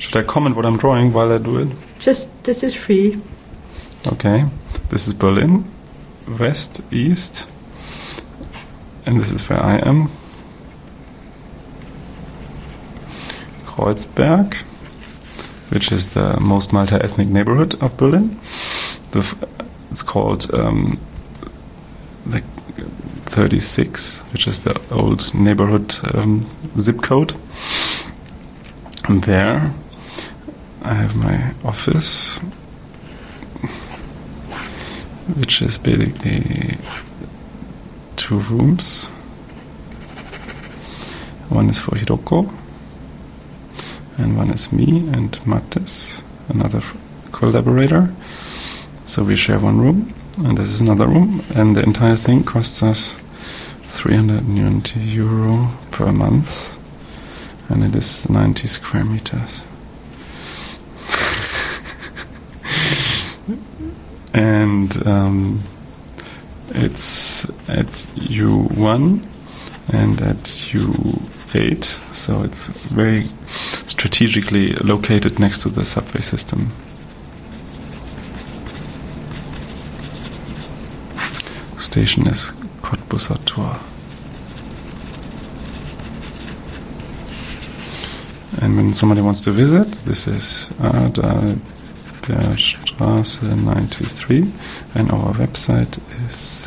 Should I comment what I'm drawing while I do it? Just, this is free. Okay. This is Berlin, west, east, and this is where I am. Kreuzberg, which is the most multi-ethnic neighborhood of Berlin. It's called the 36, which is the old neighborhood zip code. And there I have my office, which is basically 2 rooms. One is for Hiroko, and one is me and Mattis, another collaborator. So we share one room, and this is another room, and the entire thing costs us €390 per month, and it is 90 square meters. And it's at U1 and at U8, so it's very strategically located next to the subway system. Station is Cottbusser Tor. And when somebody wants to visit, this is Adalbertstraße 93, and our website is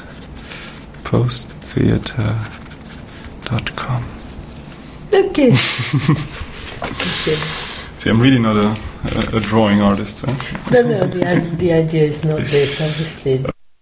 posttheater.com. Okay. See, I'm really not a drawing artist. Huh? No, the idea is not this, obviously.